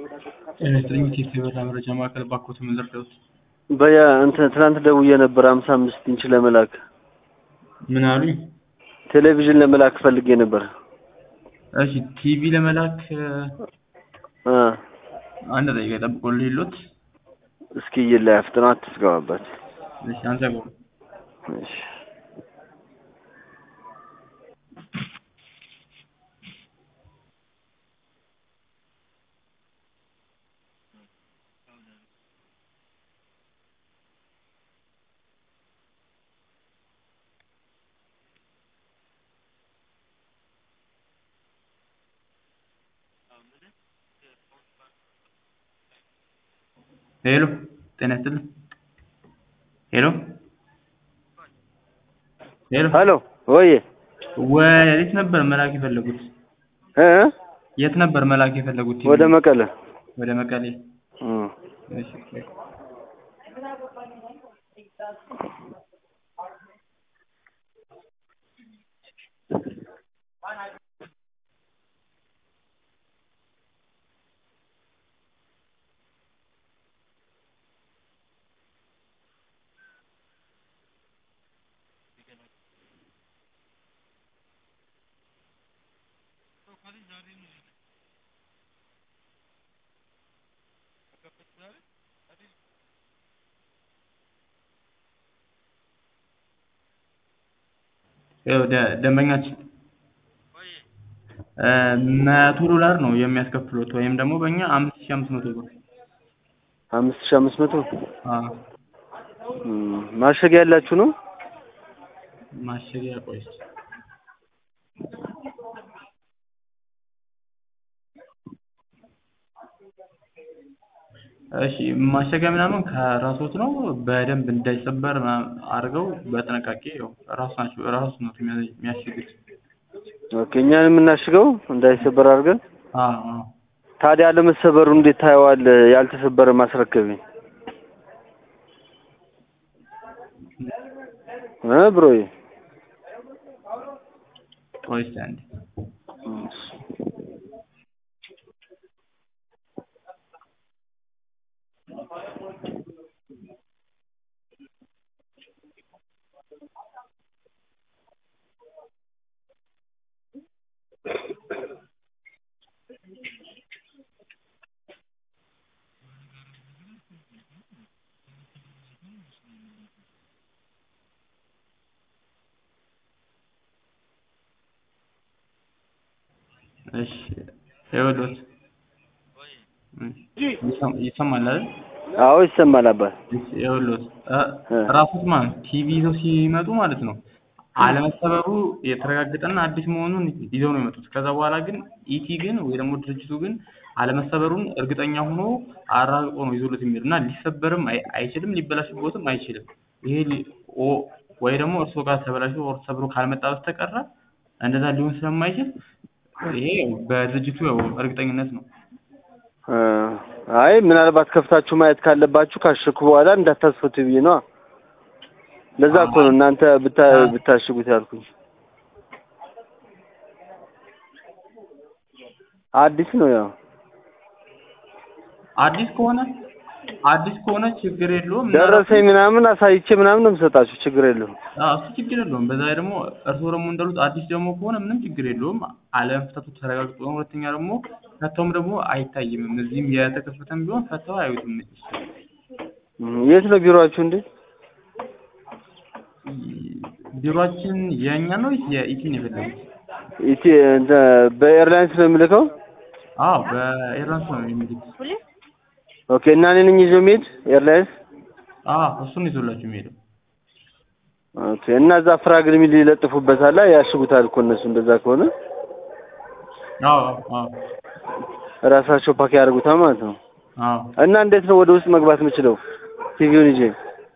ኤሌክትሪክ የቴሌብር መረጃ ማዕከል ባኮት ምንደርደውት በያ እንትን ትናንት ደውዬ ነበር 55 ኢንች ለመላክ። ምን አሉኝ? ቴሌቪዥን ለመላክ ፈልጌ ነበር። እሺ ቲቪ ለመላክ አንድ ደቂቃ ጠብቁልኝ ሎት እስኪ ይላፍ ጥናት ትስጋባበት። እሺ አንተ ጎ እሺ ሄሎ ጤና ይስጥልኝ። ሄሎ ሄሎ ሄሎ ወይ ወዴት ነበር መላክ የፈለጉት? የት ነበር መላክ የፈለጉት? ወደ መቀለ። ወደ መቀሌ። እሺ ደንበኛችን $100 ነው የሚያስከፍሉት ወይም ደግሞ በእኛ 5500 ብር። 5500? አዎ። ማሸጊያ ያላችሁ ነው? ማሸጊያ ቆይስ እሺ ማሸጊያ ምናምን ከራስዎት ነው በደንብ እንዳይሰበር አድርገው በጥንቃቄ ራሱ ነው የሚያሽጉት። ኦኬ እኛን የምናሽገው እንዳይሰበር አድርገን። አዎ። ታዲያ ለመሰበሩ እንዴት ታየዋል? ያልተሰበረ ማስረከብኝ ብሮዬ ቆይስ አንዴ እሺ ይኸውልዎት ይሰማል አይደል? አዎ ይሰማል አባ። እሺ ይኸውልዎት ራስዎት ማለት ቲቪ ይዘው ሲመጡ ማለት ነው አለመሰበሩ የተረጋገጠና አዲስ መሆኑን ይዘው ነው የመጡት። ከዛ በኋላ ግን ኢቲ ግን ወይ ደግሞ ድርጅቱ ግን አለመሰበሩን እርግጠኛ ሆኖ አራግጦ ነው ይዞለት የሚሄዱና ሊሰበርም አይችልም ሊበላሽቦትም አይችልም። ይሄ ወይ ደግሞ እርስዎ ጋር ተበላሽቶ ወር ሰብሮ ካልመጣ በስተቀር እንደዛ ሊሆን ስለማይችል ይሄ በድርጅቱ ያው እርግጠኝነት ነው። አይ ምናልባት ከፍታችሁ ማየት ካለባችሁ ካሸኩ በኋላ እንዳታስፈቱ ብዬ ነው። ለዛ እኮ ነው እናንተ ብታሽጉት ያልኩኝ። አዲስ ነው ያው አዲስ ከሆነ ችግር የለውም። ደረሰኝ ምናምን አሳይቼ ምናምን ነው የምሰጣችሁ፣ ችግር የለውም። እሱ ችግር የለውም። በዛ ላይ ደግሞ እርስዎ ደግሞ እንዳሉት አዲስ ደግሞ ከሆነ ምንም ችግር የለውም። አለመፍታቱ ተረጋግጦ ነው። ሁለተኛ ደግሞ ፈተውም ደግሞ አይታይም። እዚህም የተከፈተም ቢሆን ፈተው አያዩትም። የት ነው ቢሮአችሁ እንዴ? ቢሮአችን የኛ ነው የኢቲ ነው የፈለጉት? ኢቲ በኤርላይንስ ነው የምልከው? አዎ በኤርላይንስ ነው የሚልኩት። ኦኬ እና እኔ ነኝ ይዤው የምሄድ ኤርላይንስ? እሱን ይዞላችሁ የሚሄደው። ኦኬ እና እዛ ፍራግል ሚል ይለጥፉበታል ያሽጉታል እኮ እነሱ እንደዛ ከሆነ። አዎ ራሳቸው ፓክ ያደርጉታል ማለት ነው። አዎ እና እንዴት ነው ወደ ውስጥ መግባት የምችለው ቲቪውን ይዤ?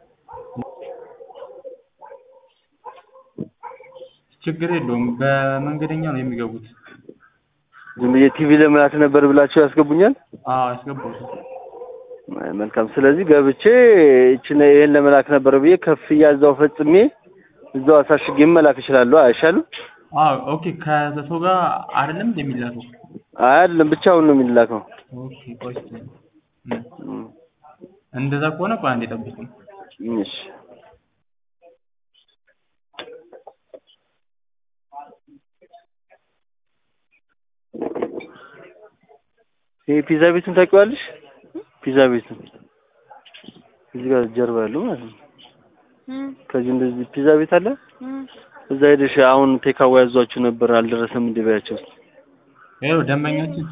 ችግር የለውም። በመንገደኛ ነው የሚገቡት። ዝም ብዬ ቲቪ ለመላክ ነበር ብላችሁ ያስገቡኛል? ያስገቡት። መልካም። ስለዚህ ገብቼ ይሄን ለመላክ ነበር ብዬ ከፍያ እዛው ፈጽሜ እዛው አሳሽጌ መላክ እችላለሁ አይሻልም? ኦኬ። ከሰው ጋር አይደለም የሚላከው? አይደለም ብቻውን ነው የሚላከው። ኦኬ ቆይ እስኪ እንደዛ ከሆነ ቆይ አንዴ ጠብቁኝ። እሺ ይሄ ፒዛ ቤቱን ታውቂዋለሽ? ፒዛ ቤቱን እዚህ ጋር ጀርባ ያለው ማለት ነው። ከዚህ እንደዚህ ፒዛ ቤት አለ። እዛ ሄደሽ አሁን ቴካዋ ያዟችሁ ነበር አልደረሰም እንዴ ባያቸው። ይኸው ደንበኛችን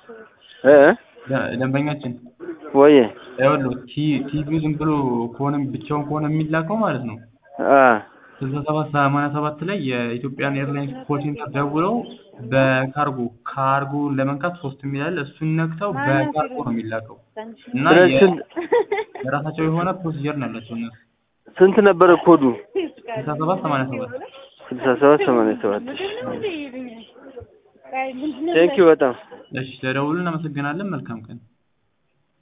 ደንበኛችን ወይ ይኸውልህ ቲቪው ዝም ብሎ ከሆነ ብቻውን ከሆነ የሚላከው ማለት ነው 6787 ላይ የኢትዮጵያን ኤርላይንስ ኮል ሴንተር ደውለው በካርጎ ለመንካት 3 የሚላል እሱን ነክተው በካርጎ ነው የሚላከው እና የራሳቸው የሆነ ፕሮሲጀር ነው ያላቸው እነሱ። ስንት ነበረ ኮዱ? 6787 6787 ቴንኪው በጣም እሺ ለደውሉ እናመሰግናለን። መልካም ቀን።